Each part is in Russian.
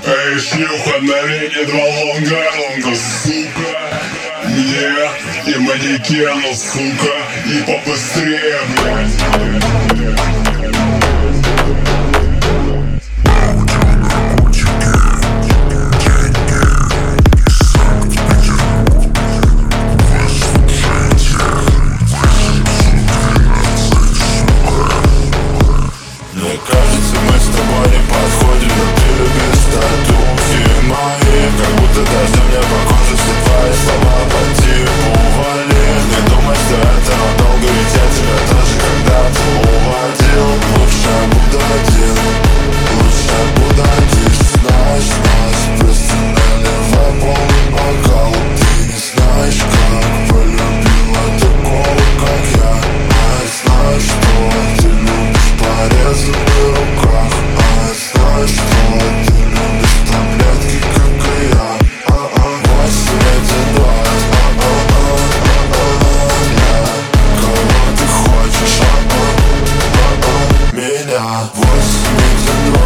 Эй, шлюха, налей 2 лонга, сука. Мне и манекену, сука. И побыстрее, блядь. Мне кажется, мы с тобой не подходим, но ты любишь татухи мои. Как будто дождем мне по коже все твои слова по типу вали. Не думай, что это надолго, ведь я тебя тоже когда-то уводил. Лучше я буду один, лучше я буду один. Знаешь, просто наливай полный бокал. Ты не знаешь, как полюбила такого, как я. А я знаю, что ты любишь порезы в руках. А я знаю, что ты любишь таблетки, как и я. 82. Кого ты хочешь? Меня 82.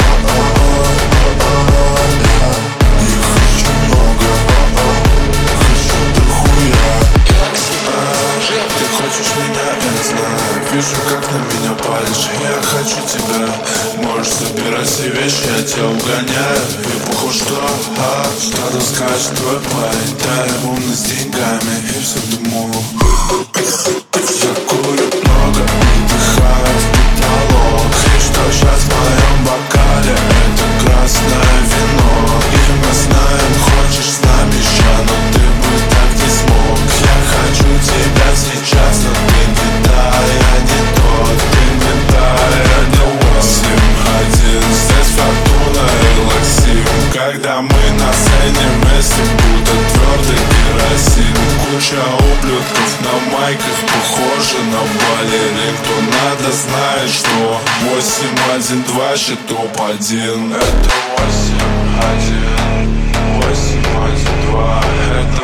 Не хочу много, хочу дохуя. Ты хочешь меня, я знаю. Вижу, как на меня палишь. Я хочу тебя. Можешь собирать все вещи, я тебя угоняю. И похуй что, что расскажет твой парень. Да, умный с деньгами и все думаю. Я курю много и дыхаю в потолок. И что сейчас в моем бокале? Это красное вино. И мы знаем, хочешь с нами еще, но ты бы так не смог. Я хочу тебя сейчас, но ты не та, я не тот. Ты не та, я не 8-1. Здесь фортуна и лаксим. Когда мы на сцене вместе, будто твердый керосин. Куча ублюдков на майках, похожи на балерин. Кто надо, знает, что 8-1-2 же топ-1. Это 8-1, 8-1-2. Это